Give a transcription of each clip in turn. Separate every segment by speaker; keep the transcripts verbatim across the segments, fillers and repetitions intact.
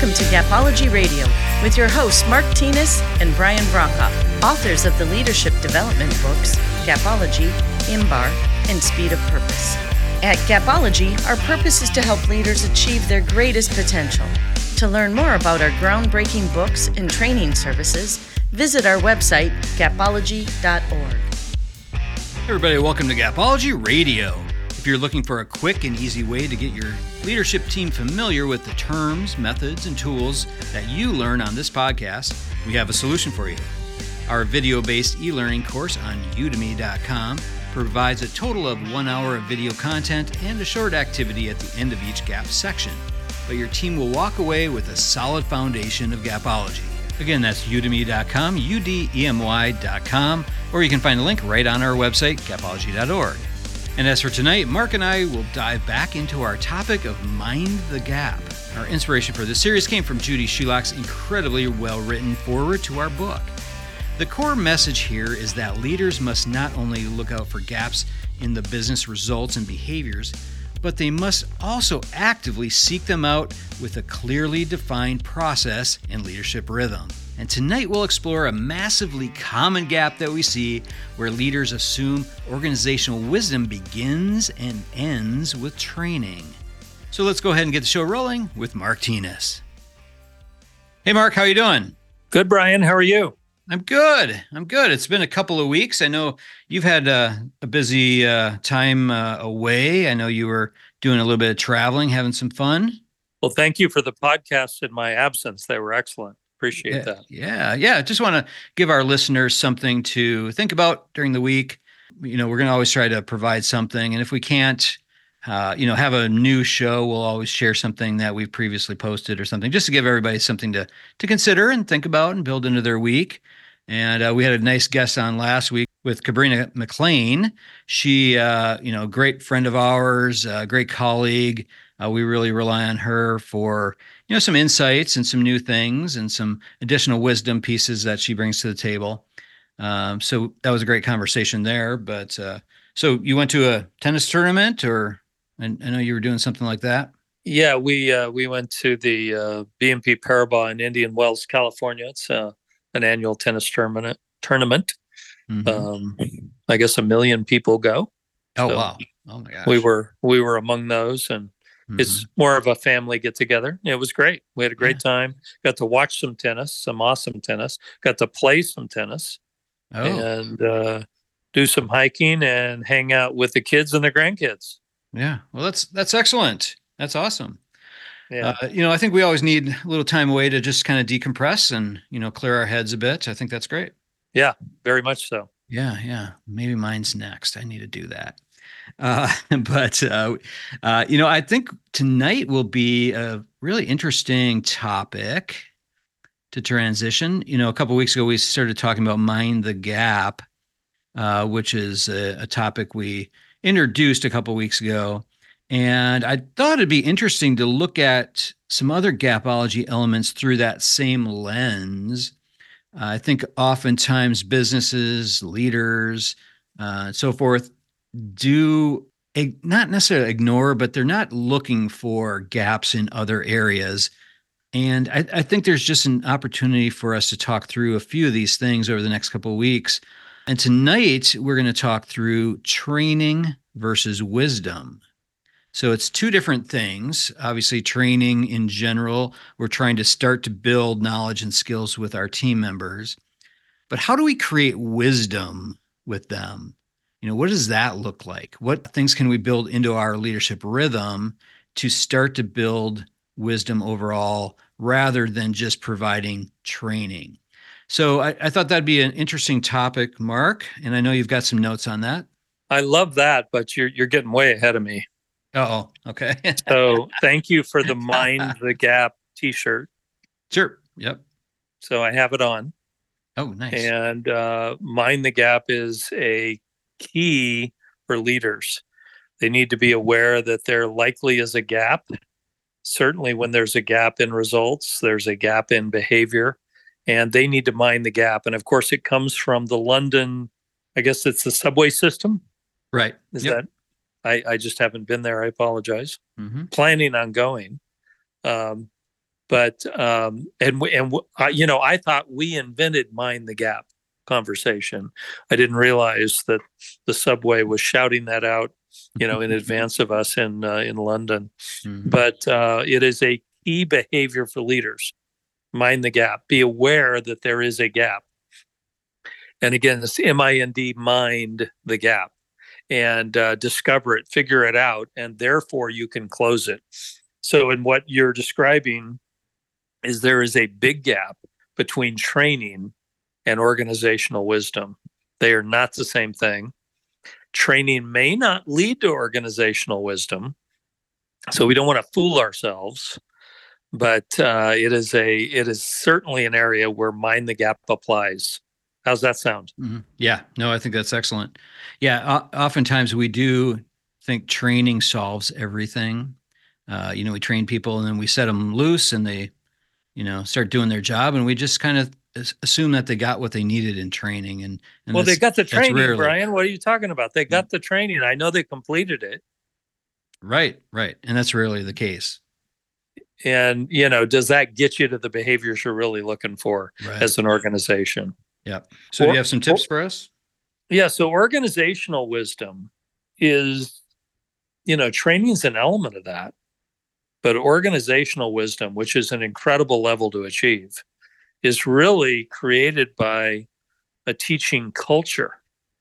Speaker 1: Welcome to Gapology Radio with your hosts Mark Tinas and Brian Brokoff, authors of the leadership development books Gapology, IMBAR, and Speed of Purpose. At Gapology, our purpose is to help leaders achieve their greatest potential. To learn more about our groundbreaking books and training services, visit our website, gapology dot org.
Speaker 2: Hey everybody, welcome to Gapology Radio. If you're looking for a quick and easy way to get your leadership team familiar with the terms, methods, and tools that you learn on this podcast, we have a solution for you. Our video-based e-learning course on udemy dot com provides a total of one hour of video content and a short activity at the end of each Gap section. But your team will walk away with a solid foundation of Gapology. Again, that's udemy dot com, U D E M Y dot com, or you can find a link right on our website, gapology dot org. And as for tonight, Mark and I will dive back into our topic of Mind the Gap. Our inspiration for this series came from Judy Shulock's incredibly well-written foreword to our book. The core message here is that leaders must not only look out for gaps in the business results and behaviors, but they must also actively seek them out with a clearly defined process and leadership rhythm. And tonight we'll explore a massively common gap that we see where leaders assume organizational wisdom begins and ends with training. So let's go ahead and get the show rolling with Mark Tinas. Hey Mark, how are you doing?
Speaker 3: Good, Brian. How are you?
Speaker 2: I'm good. I'm good. It's been a couple of weeks. I know you've had uh, a busy uh, time uh, away. I know you were doing a little bit of traveling, having some fun.
Speaker 3: Well, thank you for the podcast in my absence. They were excellent. Appreciate
Speaker 2: yeah,
Speaker 3: that.
Speaker 2: Yeah. Yeah. Just want to give our listeners something to think about during the week. You know, we're going to always try to provide something. And if we can't, uh, you know, have a new show, we'll always share something that we've previously posted or something, just to give everybody something to, to consider and think about and build into their week. And uh, we had a nice guest on last week with Cabrina McLean. She, uh, you know, great friend of ours, a great colleague. Uh, we really rely on her for, you know, some insights and some new things and some additional wisdom pieces that she brings to the table. Um, so that was a great conversation there. But uh, so you went to a tennis tournament, or I, I know you were doing something like that.
Speaker 3: Yeah, we uh, we went to the uh, B N P Paribas in Indian Wells, California. It's uh, an annual tennis tournament. Tournament. Mm-hmm. Um, I guess a million people go.
Speaker 2: Oh
Speaker 3: so
Speaker 2: wow! Oh my gosh.
Speaker 3: We were we were among those, and mm-hmm. It's more of a family get together. It was great. We had a great yeah. time. Got to watch some tennis, some awesome tennis. Got to play some tennis, oh. and uh, do some hiking and hang out with the kids and their grandkids.
Speaker 2: Yeah, well, that's that's excellent. That's awesome.
Speaker 3: Yeah,
Speaker 2: uh, you know, I think we always need a little time away to just kind of decompress and, you know, clear our heads a bit. I think that's great.
Speaker 3: Yeah, very much so.
Speaker 2: Yeah, yeah. Maybe mine's next. I need to do that. Uh, but, uh, uh, you know, I think tonight will be a really interesting topic to transition. You know, a couple of weeks ago, we started talking about Mind the Gap, uh, which is a, a topic we introduced a couple of weeks ago. And I thought it'd be interesting to look at some other gapology elements through that same lens. Uh, I think oftentimes businesses, leaders, uh, and so forth do ig- not necessarily ignore, but they're not looking for gaps in other areas. And I, I think there's just an opportunity for us to talk through a few of these things over the next couple of weeks. And tonight, we're going to talk through training versus wisdom. So it's two different things. Obviously, training in general, we're trying to start to build knowledge and skills with our team members. But how do we create wisdom with them? You know, what does that look like? What things can we build into our leadership rhythm to start to build wisdom overall rather than just providing training? So I, I thought that'd be an interesting topic, Mark, and I know you've got some notes on that.
Speaker 3: I love that, but you're you're getting way ahead of me.
Speaker 2: Oh, okay.
Speaker 3: So thank you for the Mind the Gap t-shirt.
Speaker 2: Sure. Yep.
Speaker 3: So I have it on.
Speaker 2: Oh, nice.
Speaker 3: And uh, Mind the Gap is a key for leaders. They need to be aware that there likely is a gap. Certainly when there's a gap in results, there's a gap in behavior, and they need to mind the gap. And of course, it comes from the London, I guess it's the subway system.
Speaker 2: Right.
Speaker 3: Is
Speaker 2: yep.
Speaker 3: that? I, I just haven't been there. I apologize.
Speaker 2: Mm-hmm.
Speaker 3: Planning on going. Um, But um, and we, and w- I, you know, I thought we invented mind the gap conversation. I didn't realize that the subway was shouting that out, you know, in advance of us in uh, in London.
Speaker 2: Mhm.
Speaker 3: But uh, it is a key behavior for leaders. Mind the gap. Be aware that there is a gap. And again, this M I N D, mind the gap, and uh, discover it, figure it out, and therefore you can close it. So, in what you're describing, is there is a big gap between training and organizational wisdom. They are not the same thing. Training may not lead to organizational wisdom, so we don't want to fool ourselves. But uh, it is a it is certainly an area where mind the gap applies. How's that sound?
Speaker 2: Mhm. Yeah, no, I think that's excellent. Yeah, o- oftentimes we do think training solves everything. Uh, you know, we train people and then we set them loose and they, you know, start doing their job, and we just kind of as- assume that they got what they needed in training, and and
Speaker 3: Well, they
Speaker 2: that's
Speaker 3: got the
Speaker 2: that's
Speaker 3: training,
Speaker 2: rarely
Speaker 3: Brian. What are you talking about? They got the training. I know they completed it.
Speaker 2: right, right, and that's rarely the case.
Speaker 3: And, you know, does that get you to the behaviors you're really looking for
Speaker 2: Right.
Speaker 3: as an organization?
Speaker 2: Yeah. So, do
Speaker 3: Or-
Speaker 2: you have some tips for us?
Speaker 3: Yeah. So organizational wisdom is, you know, training is an element of that, but organizational wisdom, which is an incredible level to achieve, is really created by a teaching culture.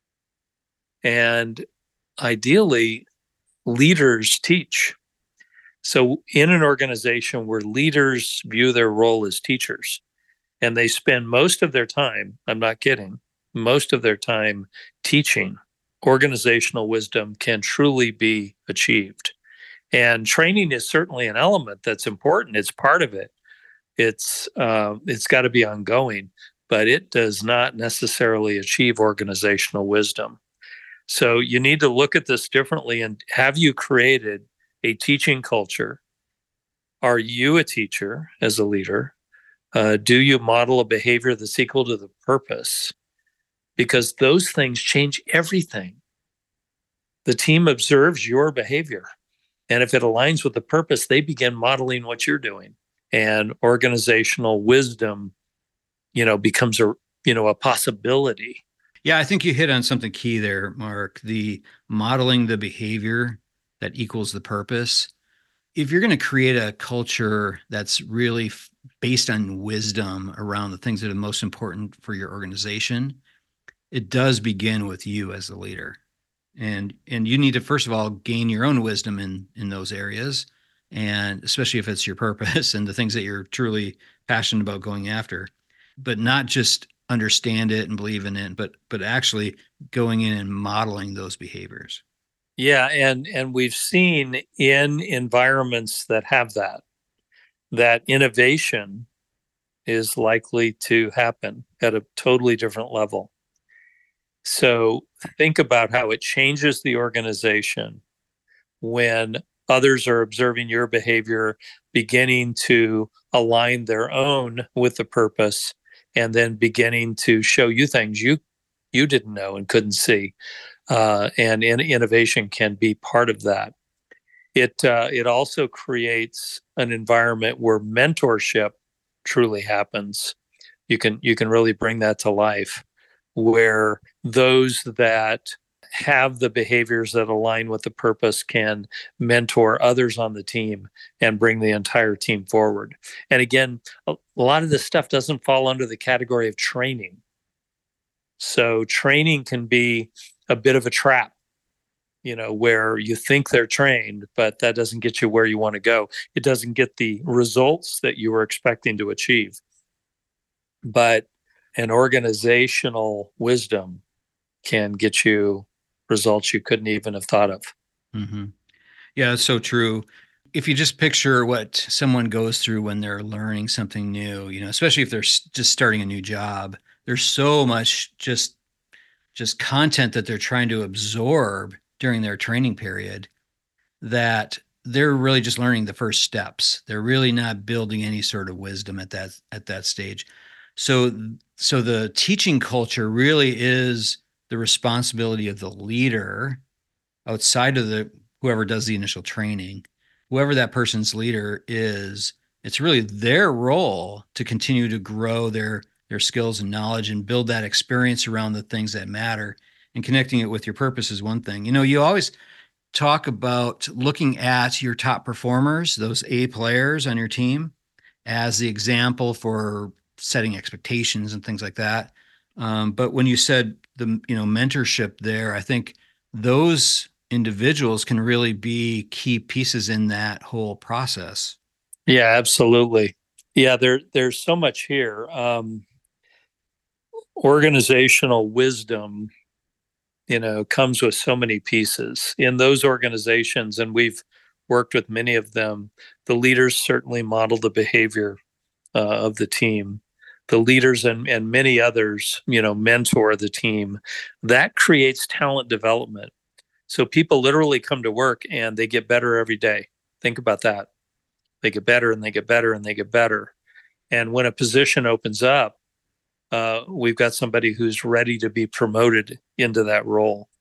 Speaker 3: And ideally, leaders teach. So, in an organization where leaders view their role as teachers and they spend most of their time, I'm not kidding, most of their time teaching, organizational wisdom can truly be achieved. And training is certainly an element that's important. It's part of it. It's uh, it's got to be ongoing, but it does not necessarily achieve organizational wisdom. So you need to look at this differently. And have you created a teaching culture? Are you a teacher as a leader? Uh, do you model a behavior that's equal to the purpose? Because those things change everything. The team observes your behavior. And if it aligns with the purpose, they begin modeling what you're doing. And organizational wisdom, you know, becomes a, you know, a possibility.
Speaker 2: Yeah, I think you hit on something key there, Mark. The modeling the behavior that equals the purpose. If you're going to create a culture that's really f- based on wisdom around the things that are most important for your organization, it does begin with you as the leader. And and you need to first of all gain your own wisdom in in those areas, and especially if it's your purpose and the things that you're truly passionate about going after, but not just understand it and believe in it, but but actually going in and modeling those behaviors.
Speaker 3: Yeah, and and we've seen in environments that have that, that innovation is likely to happen at a totally different level. So think about how it changes the organization when others are observing your behavior, beginning to align their own with the purpose, and then beginning to show you things you you didn't know and couldn't see. Uh, and in, innovation can be part of that. It uh, it also creates an environment where mentorship truly happens. You can you can really bring that to life, where those that have the behaviors that align with the purpose can mentor others on the team and bring the entire team forward. And again, a, a lot of this stuff doesn't fall under the category of training. So training can be a bit of a trap, you know, where you think they're trained, but that doesn't get you where you want to go. It doesn't get the results that you were expecting to achieve. But an organizational wisdom can get you results you couldn't even have thought of.
Speaker 2: Mm-hmm. Yeah, that's so true. If you just picture what someone goes through when they're learning something new, you know, especially if they're s- just starting a new job, there's so much just just content that they're trying to absorb during their training period that they're really just learning the first steps. They're really not building any sort of wisdom at that at that stage. So so the teaching culture really is the responsibility of the leader outside of the whoever does the initial training. Whoever that person's leader is it's really their role to continue to grow their their skills and knowledge and build that experience around the things that matter. And connecting it with your purpose is one thing. You know, you always talk about looking at your top performers, those A players on your team, as the example for setting expectations and things like that. Um, but when you said the, you know, mentorship there, I think those individuals can really be key pieces in that whole process.
Speaker 3: Yeah, absolutely. Yeah, there there's so much here. Um, organizational wisdom, you know, comes with so many pieces in those organizations, and we've worked with many of them. The leaders certainly model the behavior uh, of the team. The leaders and, and many others, you know, mentor the team. That creates talent development. So people literally come to work and they get better every day. Think about that. They get better and they get better and they get better. And when a position opens up, uh, we've got somebody who's ready to be promoted into that role.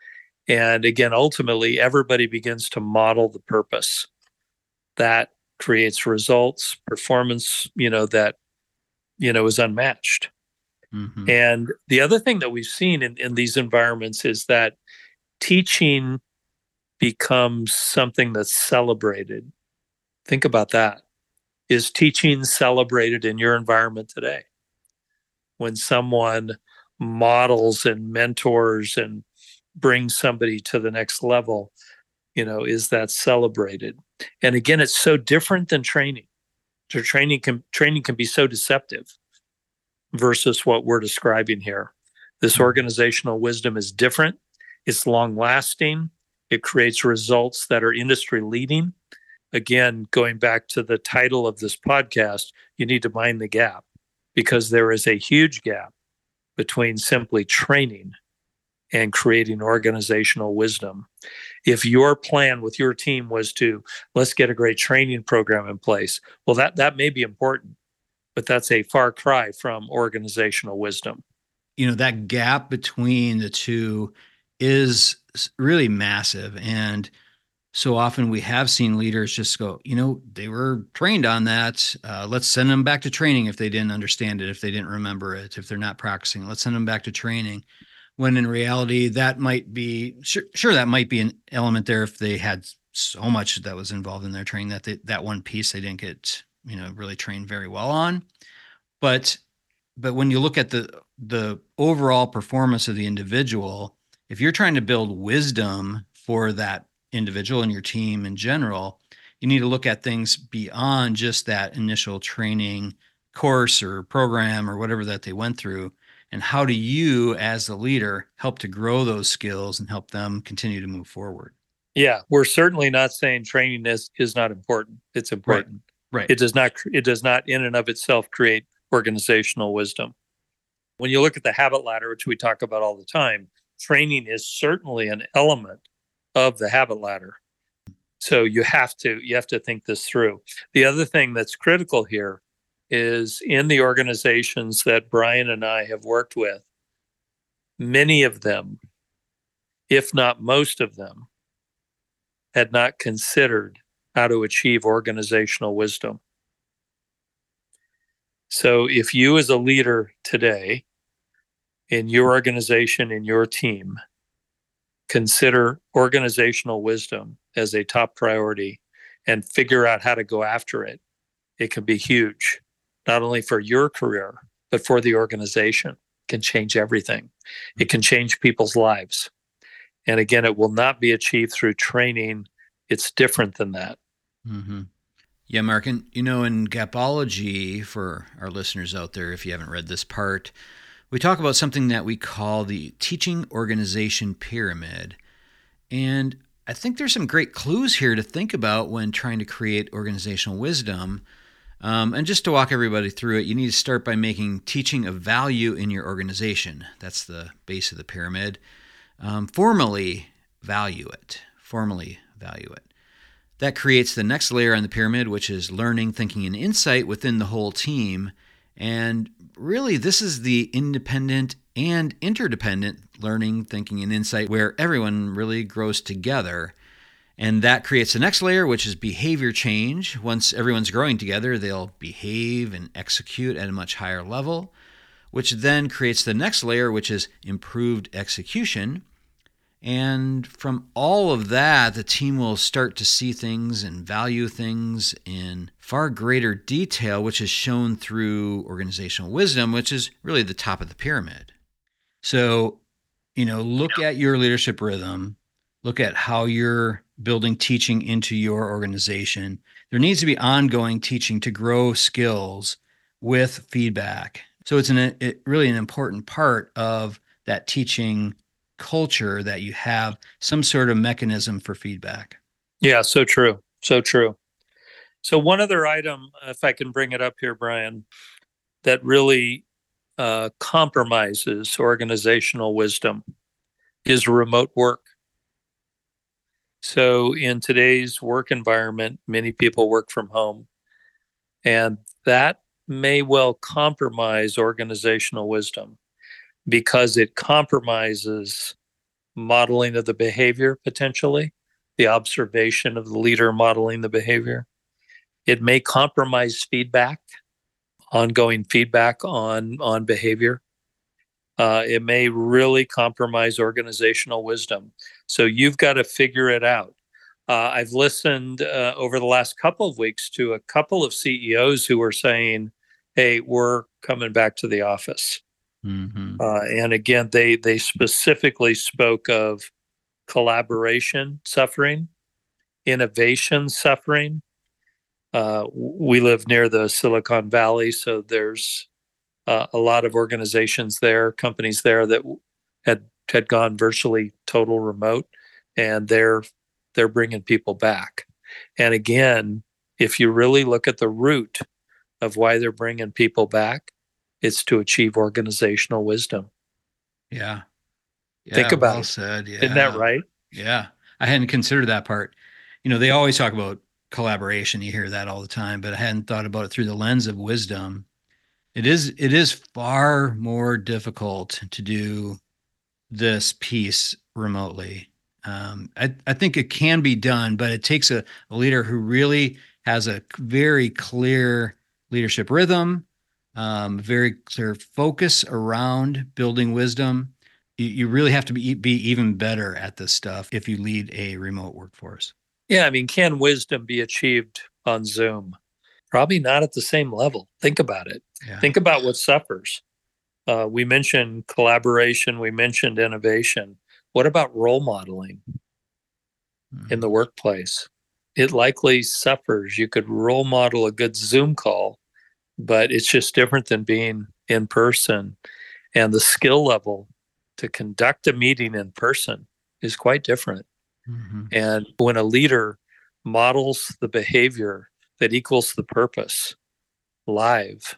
Speaker 3: And again, ultimately, everybody begins to model the purpose. That creates results, performance, you know, that, you know, is unmatched. Mm-hmm. And the other thing that we've seen in, in these environments is that teaching becomes something that's celebrated. Think about that. Is teaching celebrated in your environment today? When someone models and mentors and brings somebody to the next level, you know, is that celebrated? And again, it's so different than training. So training can training can be so deceptive versus what we're describing here. This organizational wisdom is different. It's long lasting. It creates results that are industry leading. Again, going back to the title of this podcast, you need to mind the gap, because there is a huge gap between simply training and creating organizational wisdom. If your plan with your team was to, let's get a great training program in place, well, that, that may be important, but that's a far cry from organizational wisdom.
Speaker 2: You know, that gap between the two is really massive. And so often we have seen leaders just go, you know, they were trained on that. Uh, let's send them back to training if they didn't understand it, if they didn't remember it, if they're not practicing. Let's send them back to training. When in reality, that might be, sure, sure that might be an element there if they had so much that was involved in their training that they, that one piece they didn't get, you know, really trained very well on. But but when you look at the the overall performance of the individual, if you're trying to build wisdom for that individual and your team in general, you need to look at things beyond just that initial training course or program or whatever that they went through. And how do you, as the leader, help to grow those skills and help them continue to move forward?
Speaker 3: Yeah, we're certainly not saying training is, is not important. It's important.
Speaker 2: Right. Right.
Speaker 3: It does not. It does not, in and of itself, create organizational wisdom. When you look at the habit ladder, which we talk about all the time, training is certainly an element of the habit ladder. So you have to you have to think this through. The other thing that's critical here is in the organizations that Brian and I have worked with, many of them, if not most of them, had not considered how to achieve organizational wisdom. So if you as a leader today in your organization, in your team, consider organizational wisdom as a top priority and figure out how to go after it, it can be huge, not only for your career, but for the organization. It can change everything. It can change people's lives. And again, it will not be achieved through training. It's different than that.
Speaker 2: Mm-hmm. Yeah, Mark, and you know, in Gapology, for our listeners out there, if you haven't read this part, we talk about something that we call the teaching organization pyramid. And I think there's some great clues here to think about when trying to create organizational wisdom. Um, and just to walk everybody through it, you need to start by making teaching of value in your organization. That's the base of the pyramid. Um, formally value it. Formally value it. That creates the next layer on the pyramid, which is learning, thinking, and insight within the whole team. And really, this is the independent and interdependent learning, thinking, and insight where everyone really grows together. And that creates the next layer, which is behavior change. Once everyone's growing together, they'll behave and execute at a much higher level, which then creates the next layer, which is improved execution. And from all of that, the team will start to see things and value things in far greater detail, which is shown through organizational wisdom, which is really the top of the pyramid. So, you know, look at your leadership rhythm, look at how you're building teaching into your organization. There needs to be ongoing teaching to grow skills with feedback. So it's an, it, really an important part of that teaching culture that you have some sort of mechanism for feedback.
Speaker 3: Yeah, so true. So true. So one other item, if I can bring it up here, Brian, that really uh, compromises organizational wisdom is remote work. So in today's work environment, many people work from home, and that may well compromise organizational wisdom because it compromises modeling of the behavior, potentially, the observation of the leader modeling the behavior. It may compromise feedback, ongoing feedback on, on behavior. Uh, it may really compromise organizational wisdom. So you've got to figure it out. Uh, I've listened uh, over the last couple of weeks to a couple of C E Os who were saying, hey, we're coming back to the office. Mm-hmm. Uh, and again, they they specifically spoke of collaboration suffering, innovation suffering. Uh, we live near the Silicon Valley, so there's uh, a lot of organizations there, companies there that had had gone virtually total remote, and they're they're bringing people back. And again, if you really look at the root of why they're bringing people back, it's to achieve organizational wisdom.
Speaker 2: Yeah. yeah
Speaker 3: Think about
Speaker 2: well
Speaker 3: it.
Speaker 2: Said. Yeah.
Speaker 3: Isn't that right?
Speaker 2: Yeah. I hadn't considered that part. You know, they always talk about collaboration. You hear that all the time, but I hadn't thought about it through the lens of wisdom. It is, it is far more difficult to do this piece remotely. Um, I, I think it can be done, but it takes a, a leader who really has a very clear leadership rhythm, um, very clear focus around building wisdom. You, you really have to be, be even better at this stuff if you lead a remote workforce.
Speaker 3: Yeah, I mean, can wisdom be achieved on Zoom? Probably not at the same level. Think about it. Yeah. Think about what suffers. Uh, we mentioned collaboration. We mentioned innovation. What about role modeling mm-hmm. in the workplace? It likely suffers. You could role model a good Zoom call, but it's just different than being in person. And the skill level to conduct a meeting in person is quite different. Mm-hmm. And when a leader models the behavior that equals the purpose live,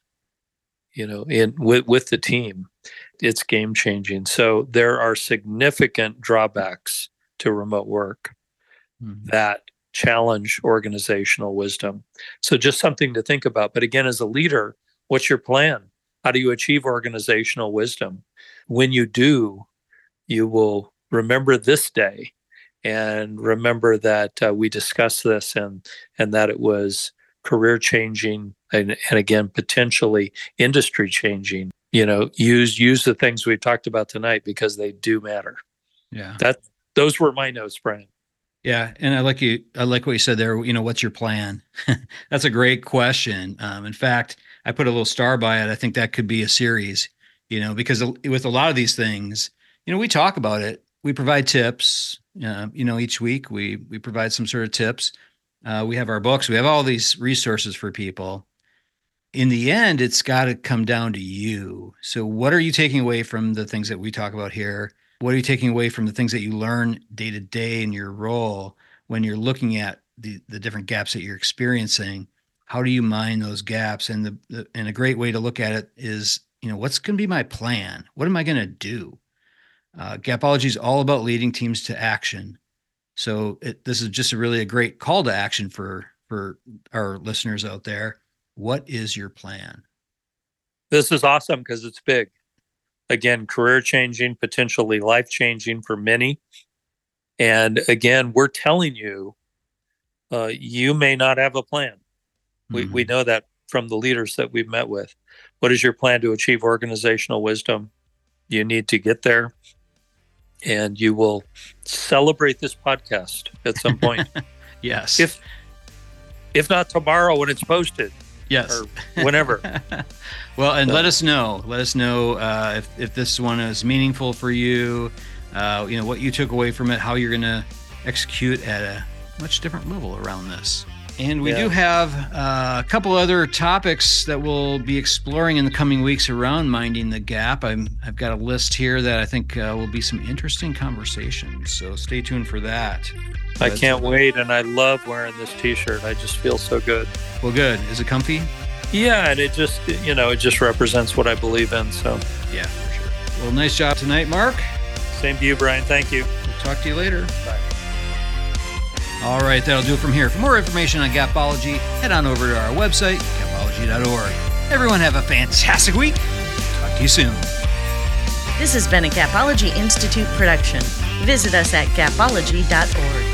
Speaker 3: you know, in with, with the team, it's game changing. So there are significant drawbacks to remote work mm-hmm. that challenge organizational wisdom. So just something to think about. But again, as a leader, what's your plan? How do you achieve organizational wisdom? When you do, you will remember this day and remember that uh, we discussed this and and that it was career changing and, and again, potentially industry changing. You know, use use the things we talked about tonight because they do matter.
Speaker 2: Yeah.
Speaker 3: That those were my notes, Brian.
Speaker 2: Yeah. And I like you, I like what you said there. You know, what's your plan? That's a great question. Um, in fact, I put a little star by it. I think that could be a series, you know, because with a lot of these things, you know, we talk about it. We provide tips, uh, you know, each week we, we provide some sort of tips. Uh, we have our books, we have all these resources for people. In the end, it's got to come down to you. So what are you taking away from the things that we talk about here? What are you taking away from the things that you learn day to day in your role when you're looking at the, the different gaps that you're experiencing? How do you mine those gaps? And the, the and a great way to look at it is, you know, what's going to be my plan? What am I going to do? Uh, Gapology is all about leading teams to action. So it, this is just a really a great call to action for, for our listeners out there. What is your plan?
Speaker 3: This is awesome because it's big. Again, career changing, potentially life changing for many. And again, we're telling you, uh, you may not have a plan. We
Speaker 2: Mhm.
Speaker 3: we know that from the leaders that we've met with. What is your plan to achieve organizational wisdom? You need to get there, and you will celebrate this podcast at some point.
Speaker 2: Yes.
Speaker 3: If if not tomorrow when it's posted,
Speaker 2: yes.
Speaker 3: or whenever.
Speaker 2: Well, and
Speaker 3: So-
Speaker 2: let us know. Let us know uh, if if this one is meaningful for you. Uh, you know what you took away from it, how you're going to execute at a much different level around this. And we
Speaker 3: Yeah.
Speaker 2: do have uh, a couple other topics that we'll be exploring in the coming weeks around minding the gap. I'm, I've got a list here that I think uh, will be some interesting conversations. So stay tuned for that.
Speaker 3: I
Speaker 2: But-
Speaker 3: can't wait, and I love wearing this T-shirt. I just feel so good.
Speaker 2: Well, good. Is it comfy?
Speaker 3: Yeah, and it just, you know, it just represents what I believe in. So,
Speaker 2: Yeah, for sure. Well, nice job tonight, Mark.
Speaker 3: same to you, Brian. Thank you.
Speaker 2: We'll talk to you later.
Speaker 3: Bye.
Speaker 2: All right, that'll do it from here. For more information on Gapology, head on over to our website, gapology dot org. Everyone have a fantastic week. Talk to you soon.
Speaker 1: This has been a Gapology Institute production. Visit us at gapology dot org.